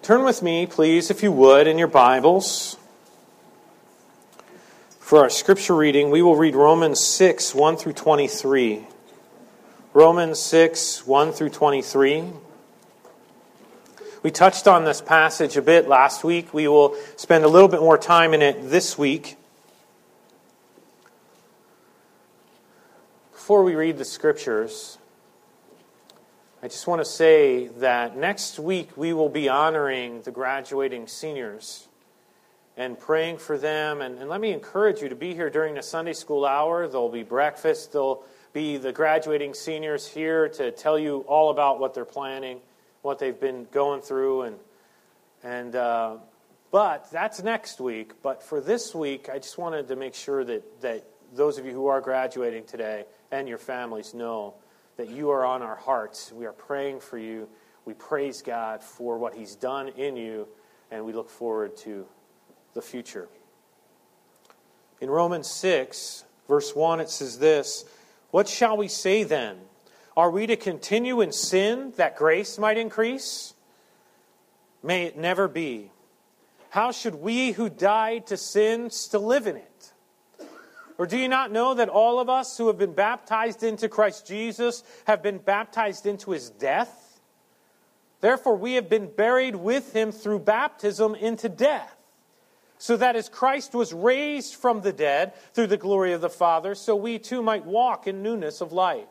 Turn with me, please, if you would, in your Bibles. For our scripture reading, we will read Romans 6, 1 through 23. Romans 6, 1 through 23. We touched on this passage a bit last week. We will spend a little bit more time in it this week. Before we read the scriptures, I just want to say that next week we will be honoring the graduating seniors and praying for them. And let me encourage you to be here during the Sunday school hour. There'll be breakfast. There'll be the graduating seniors here to tell you all about what they're planning, what they've been going through. But that's next week. But for this week, I just wanted to make sure that those of you who are graduating today and your families know that you are on our hearts. We are praying for you. We praise God for what He's done in you, and we look forward to the future. In Romans 6, verse 1, it says this, "What shall we say then? Are we to continue in sin that grace might increase? May it never be. How should we who died to sin still live in it? Or do you not know that all of us who have been baptized into Christ Jesus have been baptized into His death? Therefore we have been buried with Him through baptism into death, so that as Christ was raised from the dead through the glory of the Father, so we too might walk in newness of life.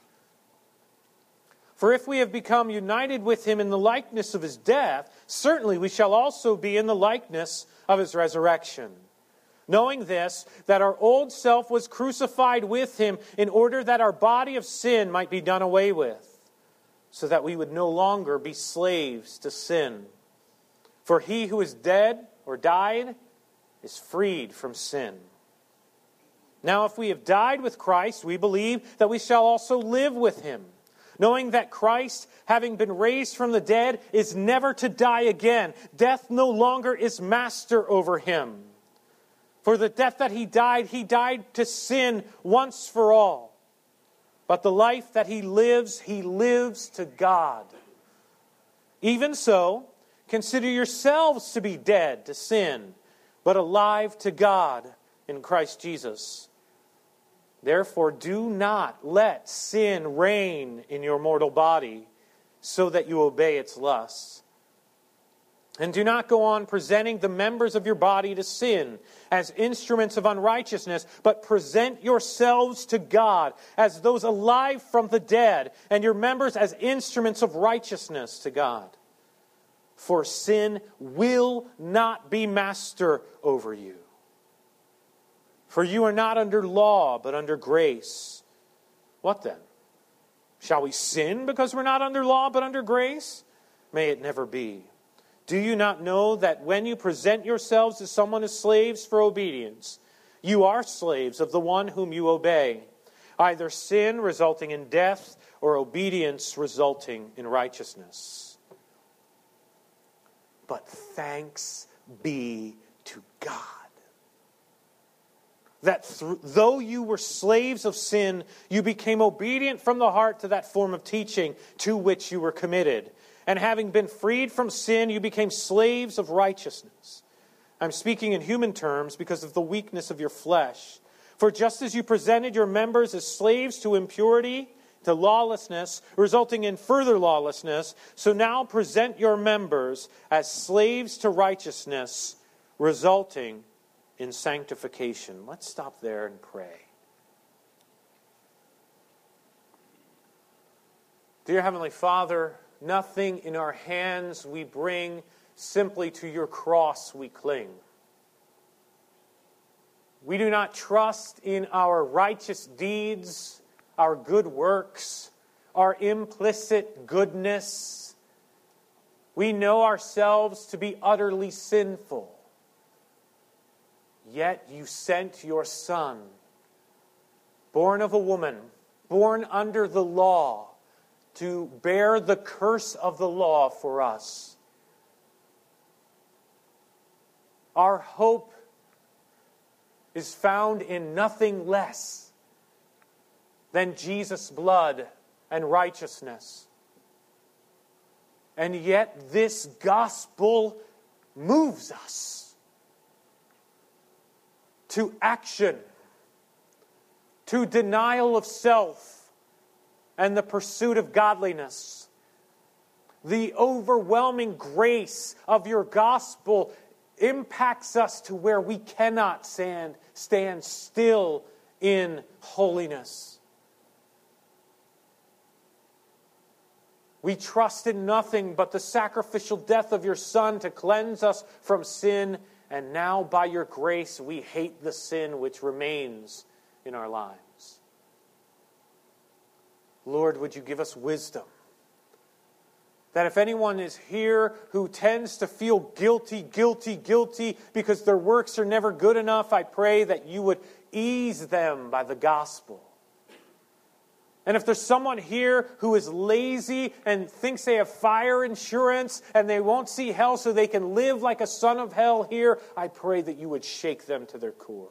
For if we have become united with Him in the likeness of His death, certainly we shall also be in the likeness of His resurrection. Knowing this, that our old self was crucified with Him in order that our body of sin might be done away with, so that we would no longer be slaves to sin. For he who is dead or died is freed from sin. Now if we have died with Christ, we believe that we shall also live with Him, knowing that Christ, having been raised from the dead, is never to die again. Death no longer is master over Him. For the death that He died to sin once for all. But the life that He lives to God. Even so, consider yourselves to be dead to sin, but alive to God in Christ Jesus. Therefore, do not let sin reign in your mortal body, so that you obey its lusts. And do not go on presenting the members of your body to sin as instruments of unrighteousness, but present yourselves to God as those alive from the dead, and your members as instruments of righteousness to God. For sin will not be master over you. For you are not under law, but under grace. What then? Shall we sin because we're not under law, but under grace? May it never be. Do you not know that when you present yourselves to someone as slaves for obedience, you are slaves of the one whom you obey, either sin resulting in death or obedience resulting in righteousness? But thanks be to God, that though you were slaves of sin, you became obedient from the heart to that form of teaching to which you were committed. And having been freed from sin, you became slaves of righteousness. I'm speaking in human terms because of the weakness of your flesh. For just as you presented your members as slaves to impurity, to lawlessness, resulting in further lawlessness, so now present your members as slaves to righteousness, resulting in sanctification. Let's stop there and pray. Dear Heavenly Father, nothing in our hands we bring, simply to your cross we cling. We do not trust in our righteous deeds, our good works, our implicit goodness. We know ourselves to be utterly sinful. Yet you sent your Son, born of a woman, born under the law, to bear the curse of the law for us. Our hope is found in nothing less than Jesus' blood and righteousness. And yet this gospel moves us to action, to denial of self, and the pursuit of godliness. The overwhelming grace of your gospel impacts us to where we cannot stand still in holiness. We trust in nothing but the sacrificial death of your Son to cleanse us from sin, and now by your grace we hate the sin which remains in our lives. Lord, would you give us wisdom? That if anyone is here who tends to feel guilty because their works are never good enough, I pray that you would ease them by the gospel. And if there's someone here who is lazy and thinks they have fire insurance and they won't see hell so they can live like a son of hell here, I pray that you would shake them to their core.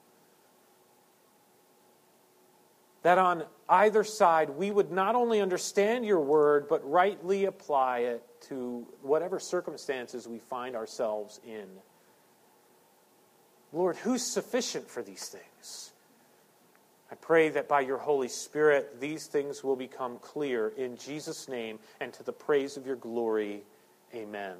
That on either side we would not only understand your word, but rightly apply it to whatever circumstances we find ourselves in. Lord, who's sufficient for these things? I pray that by your Holy Spirit, these things will become clear in Jesus' name and to the praise of your glory. Amen.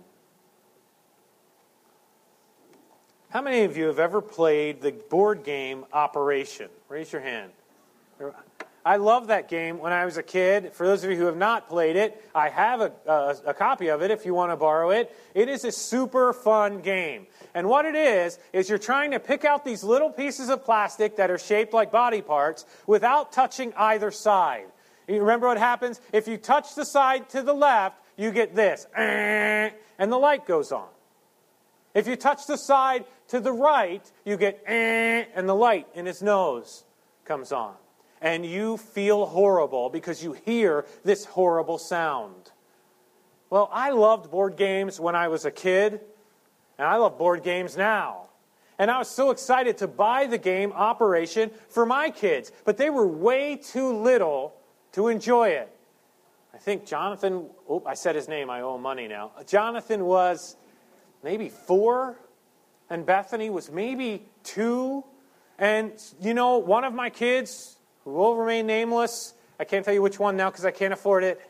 How many of you have ever played the board game Operation? Raise your hand. I loved that game when I was a kid. For those of you who have not played it, I have a copy of it if you want to borrow it. It is a super fun game. And what it is you're trying to pick out these little pieces of plastic that are shaped like body parts without touching either side. You remember what happens? If you touch the side to the left, you get this, and the light goes on. If you touch the side to the right, you get, and the light in his nose comes on. And you feel horrible because you hear this horrible sound. Well, I loved board games when I was a kid, and I love board games now. And I was so excited to buy the game Operation for my kids, but they were way too little to enjoy it. I think Jonathan, I said his name, I owe him money now. Jonathan was maybe 4, and Bethany was maybe 2. And, one of my kids, who will remain nameless, I can't tell you which one now because I can't afford it.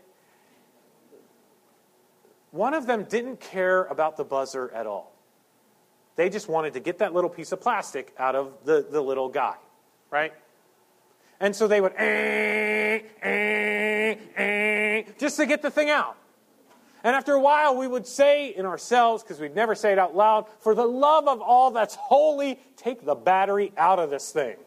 One of them didn't care about the buzzer at all. They just wanted to get that little piece of plastic out of the little guy, right? And so they would, just to get the thing out. And after a while, we would say in ourselves, because we'd never say it out loud, for the love of all that's holy, take the battery out of this thing.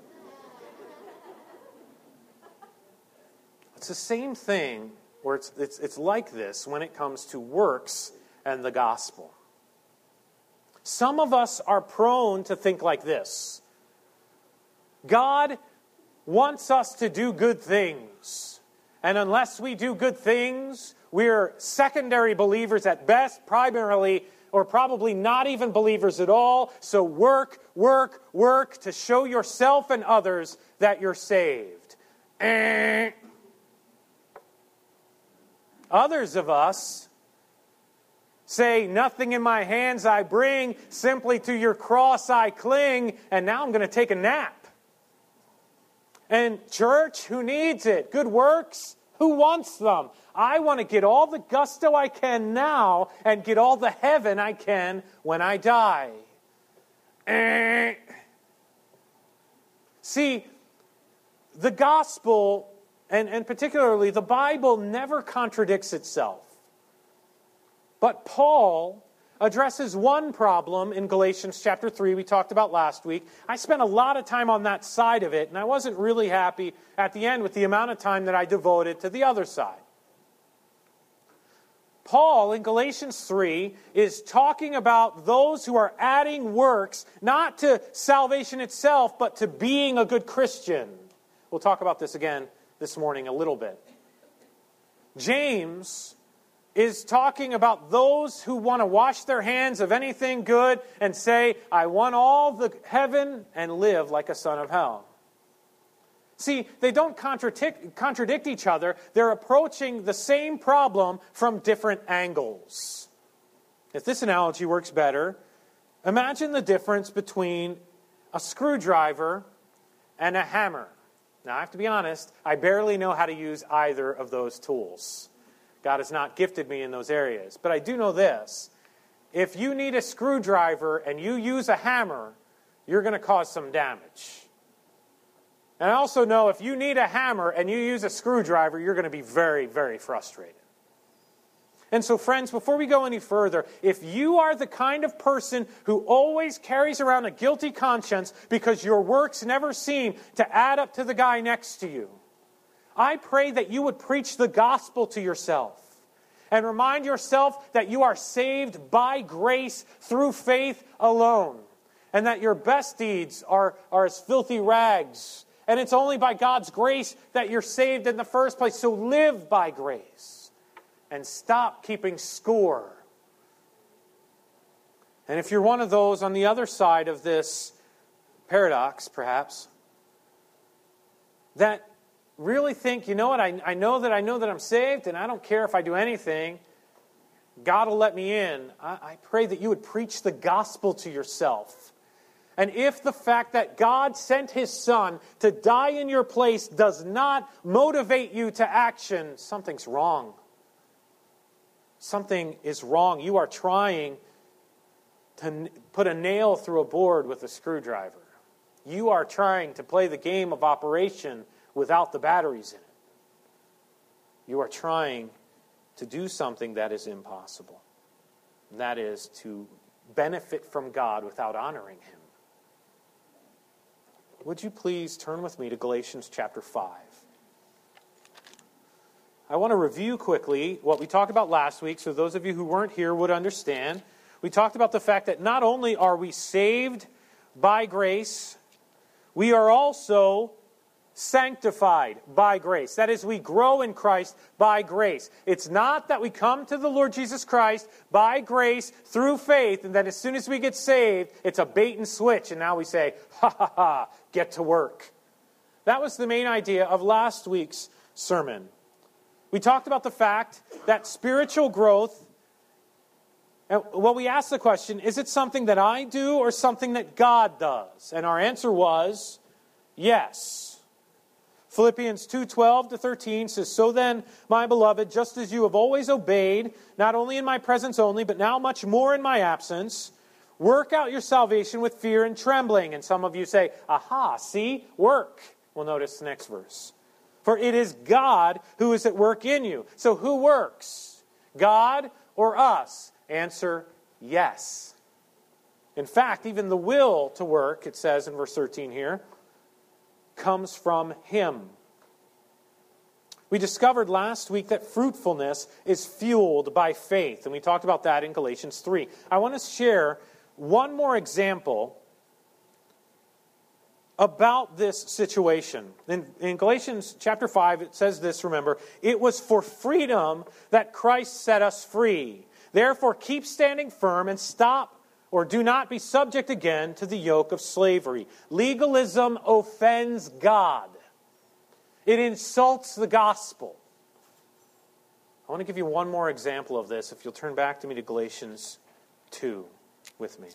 It's the same thing, or it's like this when it comes to works and the gospel. Some of us are prone to think like this. God wants us to do good things. And unless we do good things, we're secondary believers at best, primarily, or probably not even believers at all. So work to show yourself and others that you're saved. Others of us say, nothing in my hands I bring, simply to your cross I cling, and now I'm going to take a nap. And church, who needs it? Good works, who wants them? I want to get all the gusto I can now and get all the heaven I can when I die. See, the gospel, and particularly the Bible, never contradicts itself. But Paul addresses one problem in Galatians chapter 3 we talked about last week. I spent a lot of time on that side of it, and I wasn't really happy at the end with the amount of time that I devoted to the other side. Paul, in Galatians 3, is talking about those who are adding works, not to salvation itself, but to being a good Christian. We'll talk about this again this morning a little bit. James is talking about those who want to wash their hands of anything good and say, I want all the heaven and live like a son of hell. See, they don't contradict each other. They're approaching the same problem from different angles. If this analogy works better, imagine the difference between a screwdriver and a hammer. Now, I have to be honest, I barely know how to use either of those tools. God has not gifted me in those areas. But I do know this. If you need a screwdriver and you use a hammer, you're going to cause some damage. And I also know if you need a hammer and you use a screwdriver, you're going to be very, very frustrated. And so, friends, before we go any further, if you are the kind of person who always carries around a guilty conscience because your works never seem to add up to the guy next to you, I pray that you would preach the gospel to yourself and remind yourself that you are saved by grace through faith alone, and that your best deeds are as filthy rags. And it's only by God's grace that you're saved in the first place. So live by grace and stop keeping score. And if you're one of those on the other side of this paradox, perhaps, that really think, you know what, I know that I'm saved and I don't care if I do anything. God will let me in. I pray that you would preach the gospel to yourself. And if the fact that God sent His Son to die in your place does not motivate you to action, something's wrong. Something is wrong. You are trying to put a nail through a board with a screwdriver. You are trying to play the game of operation without the batteries in it. You are trying to do something that is impossible. And that is to benefit from God without honoring Him. Would you please turn with me to Galatians chapter 5? I want to review quickly what we talked about last week so those of you who weren't here would understand. We talked about the fact that not only are we saved by grace, we are also sanctified by grace. That is, we grow in Christ by grace. It's not that we come to the Lord Jesus Christ by grace through faith, and then as soon as we get saved, it's a bait and switch, and now we say, ha ha ha, get to work. That was the main idea of last week's sermon. We talked about the fact that spiritual growth, well, we asked the question, is it something that I do or something that God does? And our answer was, yes. Philippians 2:12-13 says, "So then, my beloved, just as you have always obeyed, not only in my presence only, but now much more in my absence, work out your salvation with fear and trembling." And some of you say, aha, see, work. Well, notice the next verse. "For it is God who is at work in you." So who works? God or us? Answer, yes. In fact, even the will to work, it says in verse 13 here, comes from Him. We discovered last week that fruitfulness is fueled by faith, and we talked about that in Galatians 3. I want to share one more example about this situation. In Galatians chapter 5, it says this, remember, "It was for freedom that Christ set us free. Therefore, keep standing firm and stop or do not be subject again to the yoke of slavery." Legalism offends God. It insults the gospel. I want to give you one more example of this, if you'll turn back to me to Galatians 2 with me.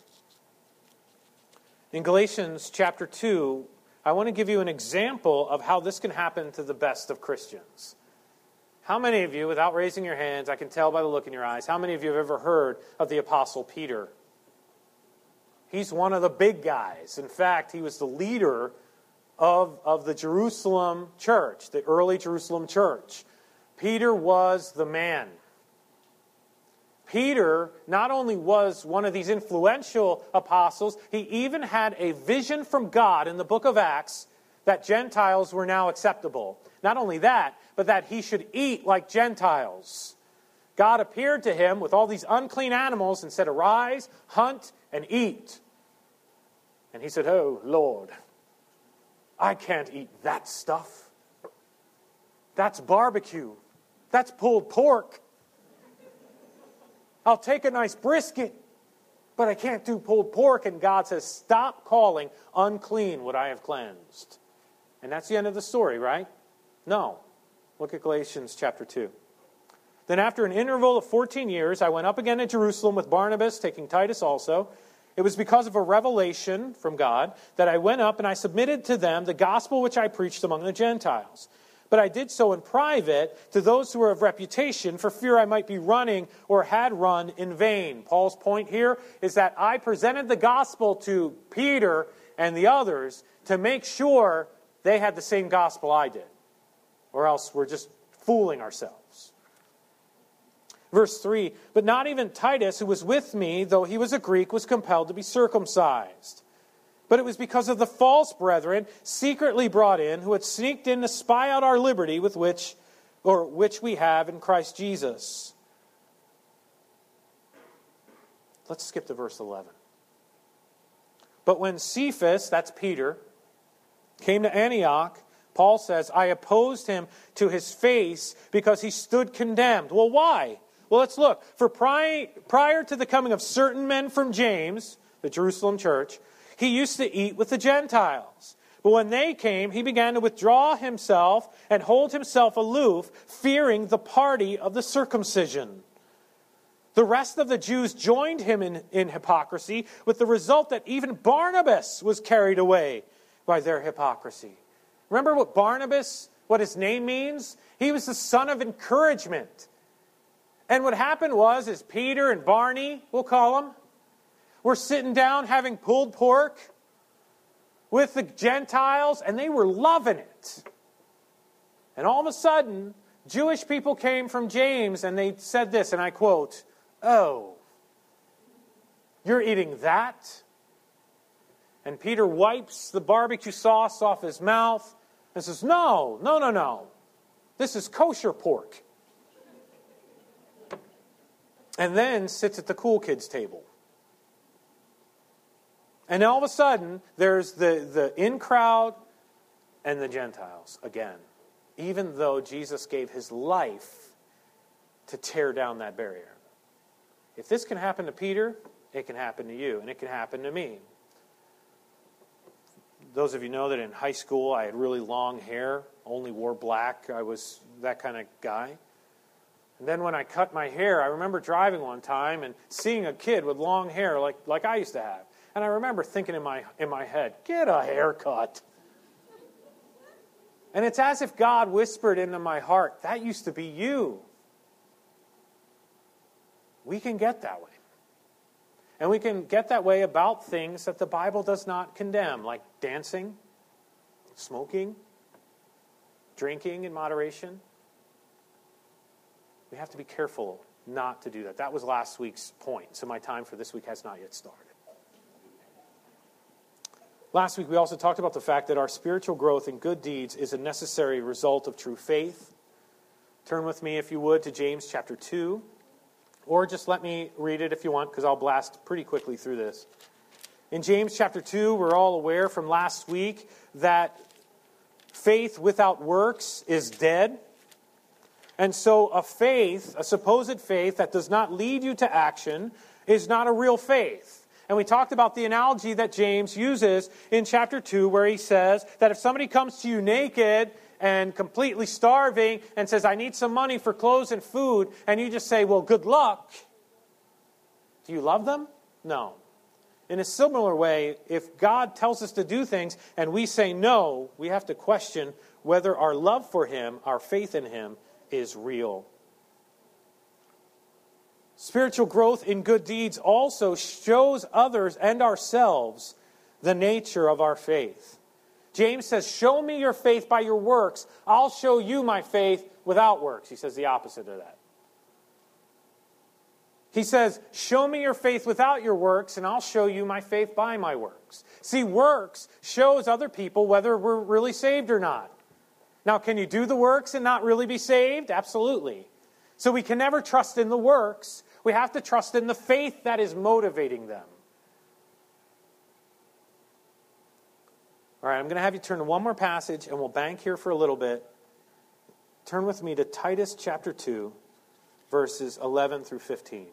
In Galatians chapter 2, I want to give you an example of how this can happen to the best of Christians. How many of you, without raising your hands, I can tell by the look in your eyes, how many of you have ever heard of the Apostle Peter? He's one of the big guys. In fact, he was the leader of the Jerusalem church, the early Jerusalem church. Peter was the man. Peter not only was one of these influential apostles, he even had a vision from God in the book of Acts that Gentiles were now acceptable. Not only that, but that he should eat like Gentiles. God appeared to him with all these unclean animals and said, "Arise, hunt, and eat." And he said, "Oh, Lord, I can't eat that stuff. That's barbecue. That's pulled pork. I'll take a nice brisket, but I can't do pulled pork." And God says, "Stop calling unclean what I have cleansed." And that's the end of the story, right? No. Look at Galatians chapter 2. Then after an interval of 14 years, I went up again to Jerusalem with Barnabas, taking Titus also. It was because of a revelation from God that I went up and I submitted to them the gospel which I preached among the Gentiles. But I did so in private to those who were of reputation, for fear I might be running or had run in vain. Paul's point here is that I presented the gospel to Peter and the others to make sure they had the same gospel I did. Or else we're just fooling ourselves. Verse 3, but not even Titus, who was with me, though he was a Greek, was compelled to be circumcised. But it was because of the false brethren, secretly brought in, who had sneaked in to spy out our liberty with which we have in Christ Jesus. Let's skip to verse 11. But when Cephas, that's Peter, came to Antioch, Paul says, I opposed him to his face because he stood condemned. Well, why? Well, let's look. For prior to the coming of certain men from James, the Jerusalem church, he used to eat with the Gentiles. But when they came, he began to withdraw himself and hold himself aloof, fearing the party of the circumcision. The rest of the Jews joined him in hypocrisy, with the result that even Barnabas was carried away by their hypocrisy. Remember what his name means? He was the son of encouragement. And what happened is Peter and Barney, we'll call them, were sitting down having pulled pork with the Gentiles, and they were loving it. And all of a sudden, Jewish people came from James, and they said this, and I quote, "Oh, you're eating that?" And Peter wipes the barbecue sauce off his mouth and says, No. This is kosher pork. And then sits at the cool kids table. And all of a sudden, there's the in-crowd and the Gentiles again. Even though Jesus gave his life to tear down that barrier. If this can happen to Peter, it can happen to you, and it can happen to me. Those of you know that in high school I had really long hair, only wore black. I was that kind of guy. And then when I cut my hair, I remember driving one time and seeing a kid with long hair like I used to have. And I remember thinking in my head, get a haircut. And it's as if God whispered into my heart, that used to be you. We can get that way. And we can get that way about things that the Bible does not condemn, like dancing, smoking, drinking in moderation. We have to be careful not to do that. That was last week's point, so my time for this week has not yet started. Last week we also talked about the fact that our spiritual growth in good deeds is a necessary result of true faith. Turn with me, if you would, to James chapter 2. Or just let me read it if you want, because I'll blast pretty quickly through this. In James chapter 2, we're all aware from last week that faith without works is dead. And so a supposed faith that does not lead you to action is not a real faith. And we talked about the analogy that James uses in chapter 2, where he says that if somebody comes to you naked and completely starving and says, I need some money for clothes and food, and you just say, well, good luck, do you love them? No. In a similar way, if God tells us to do things and we say no, we have to question whether our love for him, our faith in him, is real. Spiritual growth in good deeds also shows others and ourselves the nature of our faith. James says, show me your faith by your works. I'll show you my faith without works. He says the opposite of that. He says, show me your faith without your works, and I'll show you my faith by my works. See, works shows other people whether we're really saved or not. Now, can you do the works and not really be saved? Absolutely. So we can never trust in the works. We have to trust in the faith that is motivating them. All right, I'm going to have you turn to one more passage, and we'll bank here for a little bit. Turn with me to Titus chapter 2, verses 11 through 15.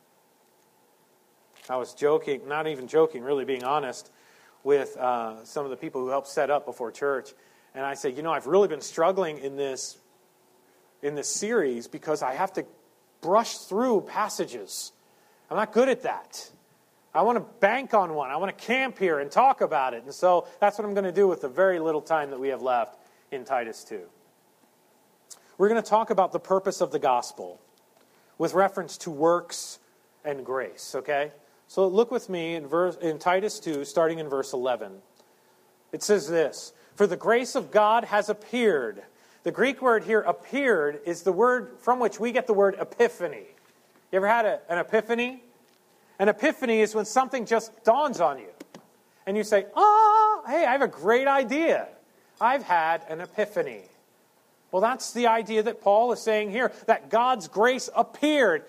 I was joking, not even joking, really being honest, with some of the people who helped set up before church. And I say, I've really been struggling in this series because I have to brush through passages. I'm not good at that. I want to bank on one. I want to camp here and talk about it. And so that's what I'm going to do with the very little time that we have left in Titus 2. We're going to talk about the purpose of the gospel with reference to works and grace, okay? So look with me in Titus 2, starting in verse 11. It says this, "For the grace of God has appeared." The Greek word here, appeared, is the word from which we get the word epiphany. You ever had an epiphany? An epiphany is when something just dawns on you. And you say, hey, I have a great idea. I've had an epiphany. Well, that's the idea that Paul is saying here, that God's grace appeared.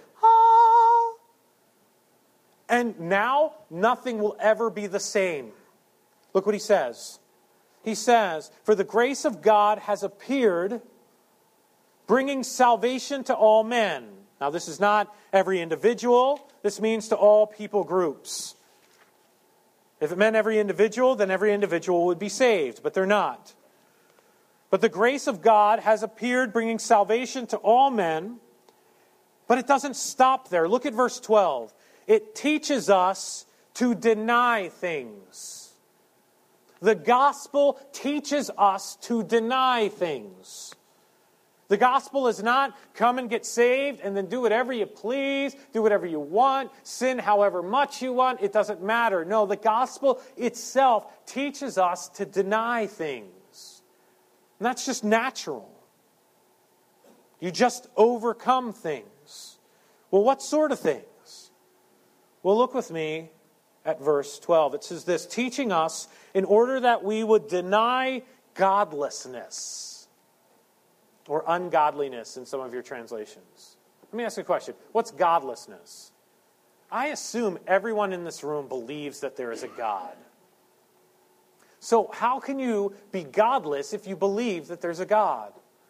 And now, nothing will ever be the same. Look what he says. He says, "For the grace of God has appeared, bringing salvation to all men." Now, this is not every individual. This means to all people groups. If it meant every individual, then every individual would be saved, but they're not. "But the grace of God has appeared, bringing salvation to all men." But it doesn't stop there. Look at verse 12. It teaches us to deny things. The gospel teaches us to deny things. The gospel is not come and get saved and then do whatever you please, do whatever you want, sin however much you want. It doesn't matter. No, the gospel itself teaches us to deny things. And that's just natural. You just overcome things. Well, what sort of things? Well, look with me at verse 12. It says this, "Teaching us in order that we would deny godlessness," or ungodliness in some of your translations. Let me ask you a question. What's godlessness? I assume everyone in this room believes that there is a God. So how can you be godless if you believe that there's a God?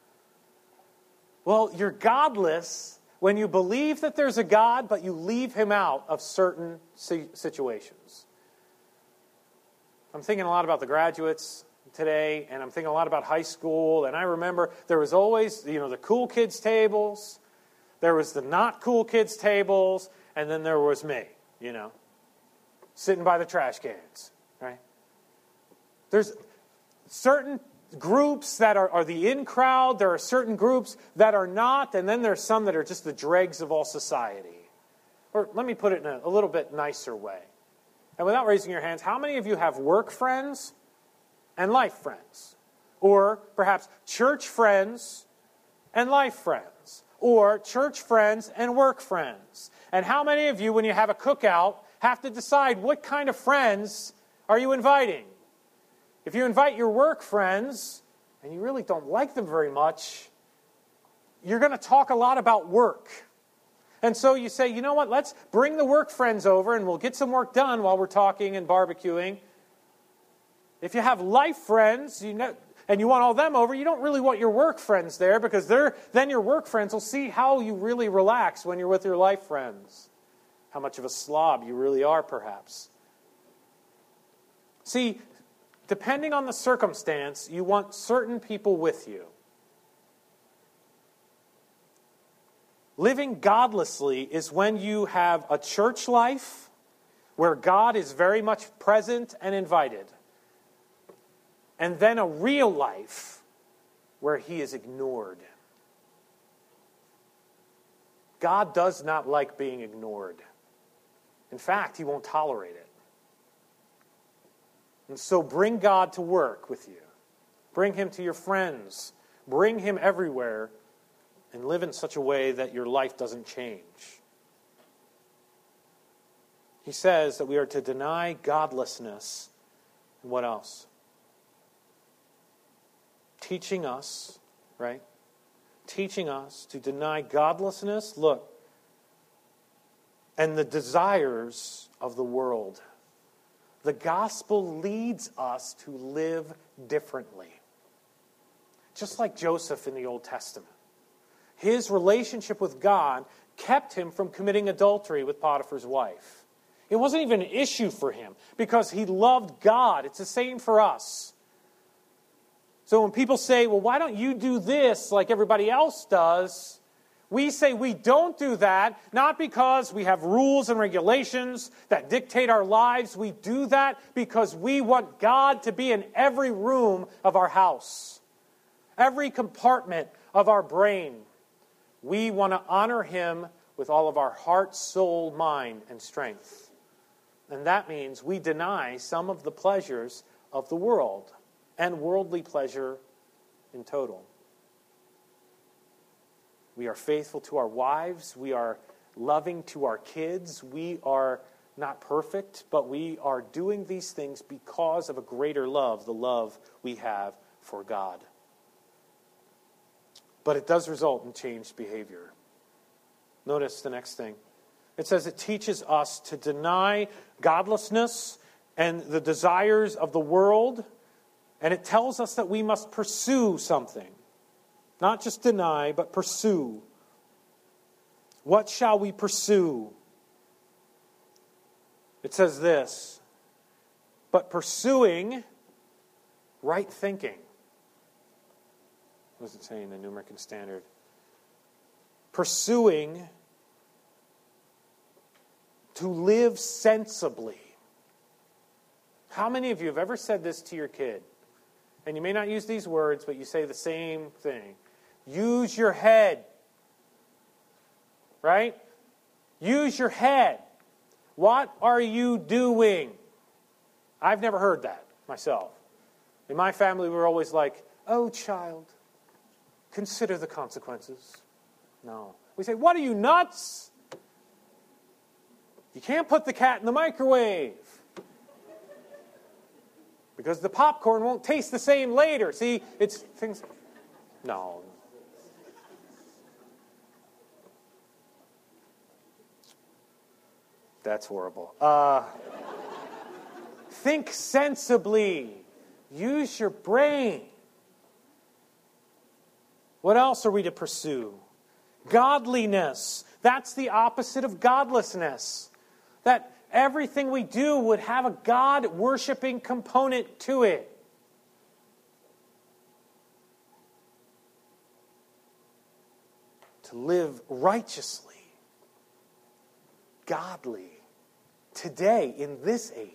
Well, you're godless when you believe that there's a God, but you leave him out of certain situations. I'm thinking a lot about the graduates today, and I'm thinking a lot about high school, and I remember there was always, the cool kids tables, there was the not cool kids tables, and then there was me, sitting by the trash cans, right? There's certain groups that are the in crowd, there are certain groups that are not, and then there's some that are just the dregs of all society. Or let me put it in a little bit nicer way. And without raising your hands, how many of you have work friends and life friends? Or perhaps church friends and life friends? Or church friends and work friends? And how many of you, when you have a cookout, have to decide what kind of friends are you inviting? If you invite your work friends, and you really don't like them very much, you're going to talk a lot about work. And so you say, you know what, let's bring the work friends over and we'll get some work done while we're talking and barbecuing. If you have life friends, and you want all them over, you don't really want your work friends there because then your work friends will see how you really relax when you're with your life friends. How much of a slob you really are, perhaps. See, depending on the circumstance, you want certain people with you. Living godlessly is when you have a church life where God is very much present and invited. And then a real life where he is ignored. God does not like being ignored. In fact, he won't tolerate it. And so bring God to work with you. Bring him to your friends. Bring him everywhere. And live in such a way that your life doesn't change. He says that we are to deny godlessness. And what else? Teaching us, right? Teaching us to deny godlessness, look, and the desires of the world. The gospel leads us to live differently. Just like Joseph in the Old Testament. His relationship with God kept him from committing adultery with Potiphar's wife. It wasn't even an issue for him because he loved God. It's the same for us. So when people say, well, why don't you do this like everybody else does? We say we don't do that, not because we have rules and regulations that dictate our lives. We do that because we want God to be in every room of our house, every compartment of our brain. We want to honor Him with all of our heart, soul, mind, and strength. And that means we deny some of the pleasures of the world and worldly pleasure in total. We are faithful to our wives. We are loving to our kids. We are not perfect, but we are doing these things because of a greater love, the love we have for God. But it does result in changed behavior. Notice the next thing. It says it teaches us to deny godlessness and the desires of the world, and it tells us that we must pursue something. Not just deny, but pursue. What shall we pursue? It says this, but pursuing right thinking. What does it say in the New American Standard? Pursuing to live sensibly. How many of you have ever said this to your kid? And you may not use these words, but you say the same thing. Use your head. Right? Use your head. What are you doing? I've never heard that myself. In my family, we were always like, oh, child, consider the consequences. No. We say, what are you, nuts? You can't put the cat in the microwave. Because the popcorn won't taste the same later. See, it's things... No. That's horrible. Think sensibly. Use your brain. What else are we to pursue? Godliness. That's the opposite of godlessness. That everything we do would have a God-worshiping component to it. To live righteously, godly, today, in this age.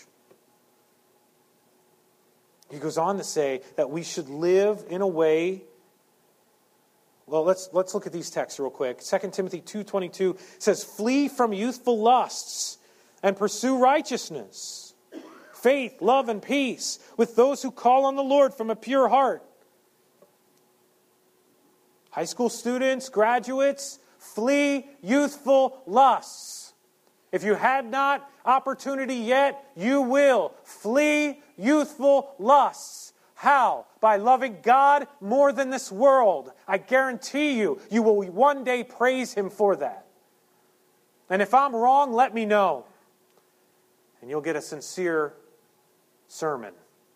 He goes on to say that we should live in a way... Well, let's look at these texts real quick. 2 Timothy 2:22 says, flee from youthful lusts and pursue righteousness, faith, love, and peace with those who call on the Lord from a pure heart. High school students, graduates, flee youthful lusts. If you had not opportunity yet, you will. Flee youthful lusts. How? By loving God more than this world. I guarantee you, you will one day praise Him for that. And if I'm wrong, let me know. And you'll get a sincere sermon.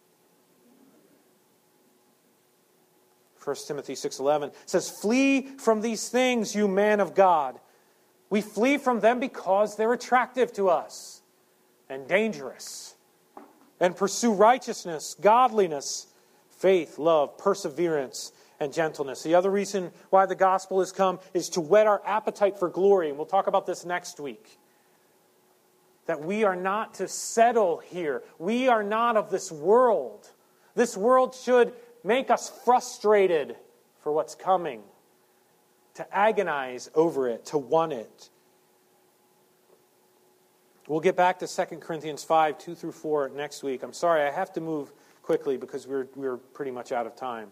1 Timothy 6:11 says, flee from these things, you man of God. We flee from them because they're attractive to us and dangerous. And pursue righteousness, godliness, faith, love, perseverance, and gentleness. The other reason why the gospel has come is to whet our appetite for glory. And we'll talk about this next week. That we are not to settle here. We are not of this world. This world should make us frustrated for what's coming. To agonize over it, to want it. We'll get back to 2 Corinthians 5, 2 through 4 next week. I'm sorry, I have to move quickly because we're pretty much out of time.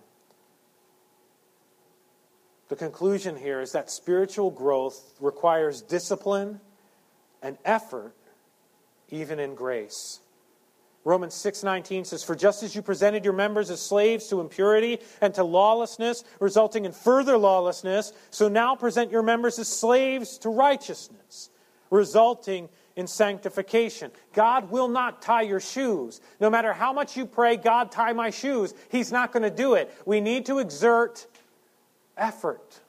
The conclusion here is that spiritual growth requires discipline and effort, even in grace. Romans 6:19 says, for just as you presented your members as slaves to impurity and to lawlessness, resulting in further lawlessness, so now present your members as slaves to righteousness, resulting in sanctification. God will not tie your shoes. No matter how much you pray, God, tie my shoes, He's not going to do it. We need to exert effort.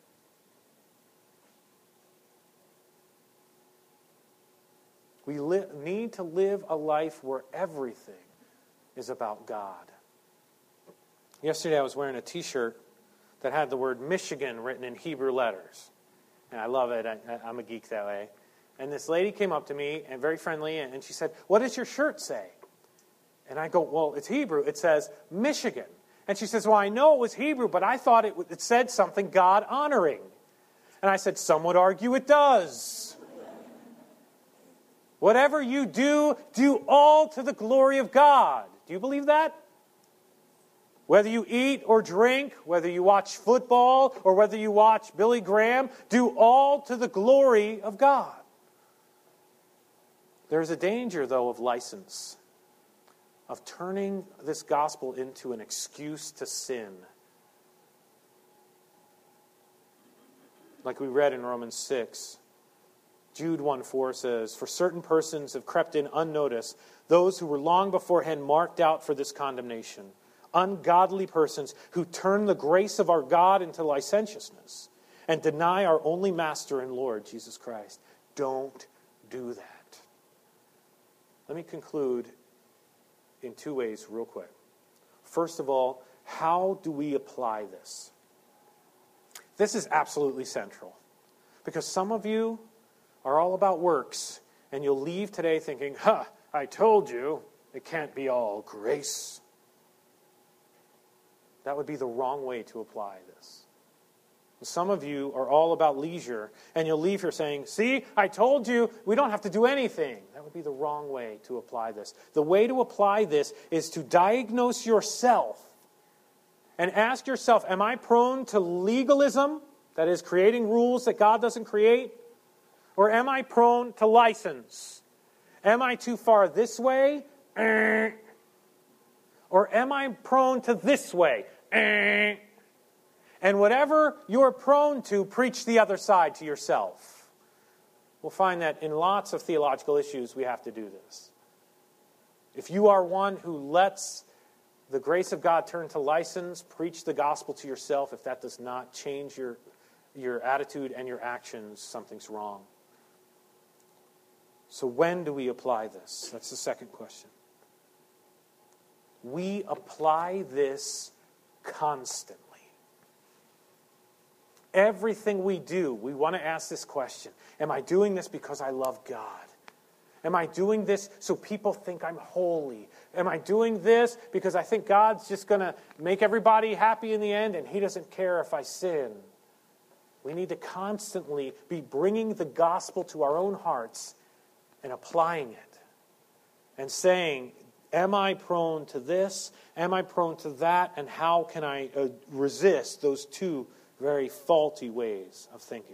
We need to live a life where everything is about God. Yesterday I was wearing a t-shirt that had the word Michigan written in Hebrew letters. And I love it. I'm a geek that way. And this lady came up to me, and very friendly, and she said, "What does your shirt say?" And I go, "Well, it's Hebrew. It says Michigan." And she says, "Well, I know it was Hebrew, but I thought it said something God-honoring." And I said, "Some would argue it does. Whatever you do, do all to the glory of God." Do you believe that? Whether you eat or drink, whether you watch football or whether you watch Billy Graham, do all to the glory of God. There's a danger, though, of license, of turning this gospel into an excuse to sin. Like we read in Romans 6, Jude 1:4 says, "For certain persons have crept in unnoticed, those who were long beforehand marked out for this condemnation. Ungodly persons who turn the grace of our God into licentiousness and deny our only Master and Lord, Jesus Christ." Don't do that. Let me conclude in two ways real quick. First of all, how do we apply this? This is absolutely central. Because some of you are all about works, and you'll leave today thinking, I told you, it can't be all grace. That would be the wrong way to apply this. Some of you are all about leisure, and you'll leave here saying, "See, I told you, we don't have to do anything." That would be the wrong way to apply this. The way to apply this is to diagnose yourself and ask yourself, am I prone to legalism, that is, creating rules that God doesn't create? Or am I prone to license? Am I too far this way? Or am I prone to this way? And whatever you're prone to, preach the other side to yourself. We'll find that in lots of theological issues we have to do this. If you are one who lets the grace of God turn to license, preach the gospel to yourself. If that does not change your attitude and your actions, something's wrong. So when do we apply this? That's the second question. We apply this constantly. Everything we do, we want to ask this question. Am I doing this because I love God? Am I doing this so people think I'm holy? Am I doing this because I think God's just going to make everybody happy in the end and He doesn't care if I sin? We need to constantly be bringing the gospel to our own hearts and applying it. And saying, am I prone to this? Am I prone to that? And how can I resist those two very faulty ways of thinking?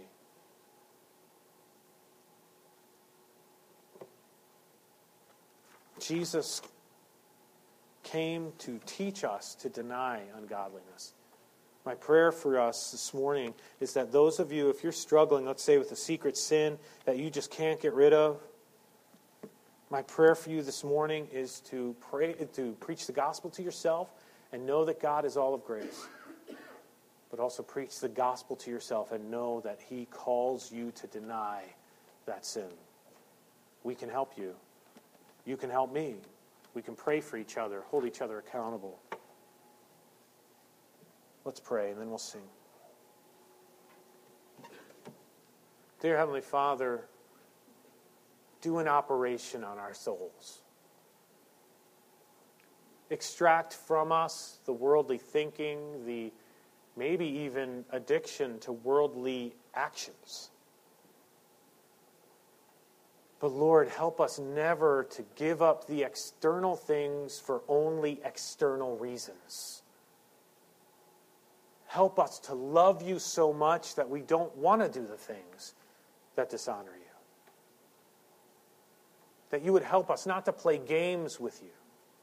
Jesus came to teach us to deny ungodliness. My prayer for us this morning is that those of you, if you're struggling, let's say with a secret sin that you just can't get rid of, my prayer for you this morning is to preach the gospel to yourself and know that God is all of grace. But also preach the gospel to yourself and know that He calls you to deny that sin. We can help you. You can help me. We can pray for each other, hold each other accountable. Let's pray, and then we'll sing. Dear Heavenly Father, do an operation on our souls. Extract from us the worldly thinking, the maybe even addiction to worldly actions. But Lord, help us never to give up the external things for only external reasons. Help us to love you so much that we don't want to do the things that dishonor you. That you would help us not to play games with you,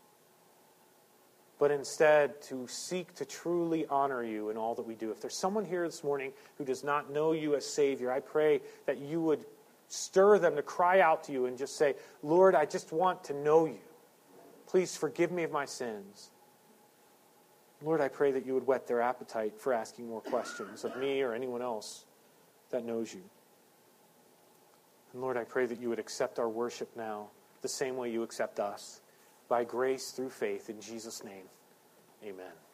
but instead to seek to truly honor you in all that we do. If there's someone here this morning who does not know you as Savior, I pray that you would stir them to cry out to you and just say, Lord, I just want to know you. Please forgive me of my sins. Lord, I pray that you would whet their appetite for asking more questions of me or anyone else that knows you. And Lord, I pray that you would accept our worship now the same way you accept us, by grace through faith in Jesus' name. Amen.